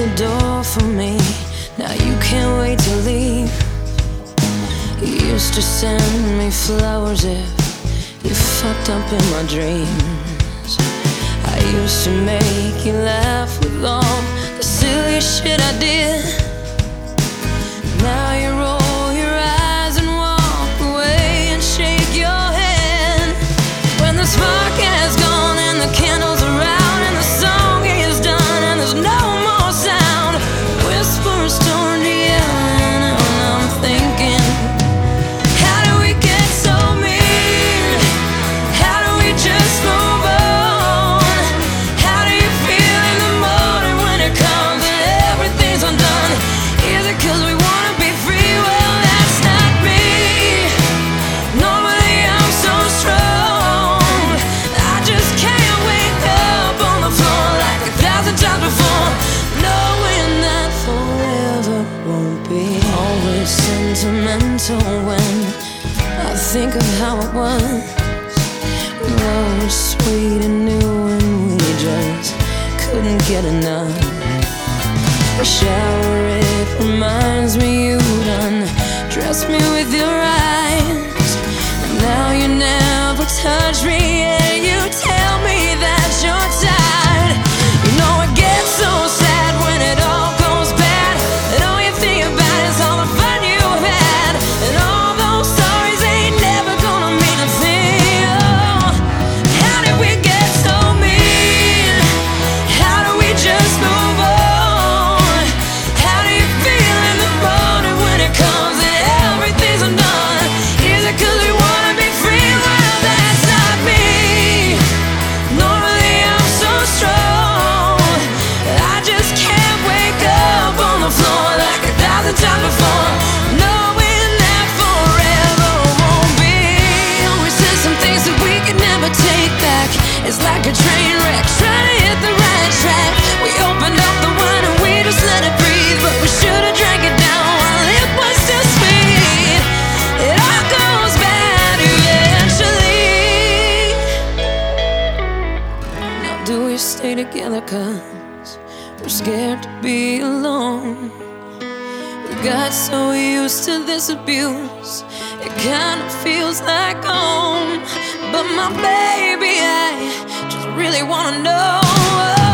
the door for me. Now you can't wait to leave. You used to send me flowers if you fucked up in my dreams. I used to make you laugh with all the silly shit I did. Now you roll your eyes and walk away and shake your head. When the spark has gone and the candles are out and the song is done and there's no more sound, whispers turn to yelling and I'm thinking, how do we get so mean? How do we just move on? How do you feel in the morning when it comes and everything's undone? Is it 'cause we wanna be free? Well, that's not me. Normally I'm so strong, I just can't wake up on the floor like 1,000 times before, knowing that forever won't be. Always sentimental when I think of how it was. Love was sweet and new and we just couldn't get enough. The shower, it reminds me you undress me with your eyes. And now you never touch me and you tell me that you're tired. You know it gets so sad when it all goes bad, and all you think about is all the fun you've had, and all those stories ain't never gonna mean a thing. Oh, how did we get so mean? How do we just move on? How do you feel in the morning when it comes and everything's undone? Is it 'cause we wanna be free? Well, that's not me. Normally I'm so strong, I just can't wake up on the floor like 1,000 times before, knowing that forever won't be. Always said some things that we could never take back. It's like a train wreck trying to hit the right track. We opened up the wine and we just let it breathe, but we should've drank it down while it was still sweet. It all goes bad eventually. Now do we stay together 'cause we're scared to be alone? We got so used to this abuse, it kinda feels like home. But my baby, I just really wanna know,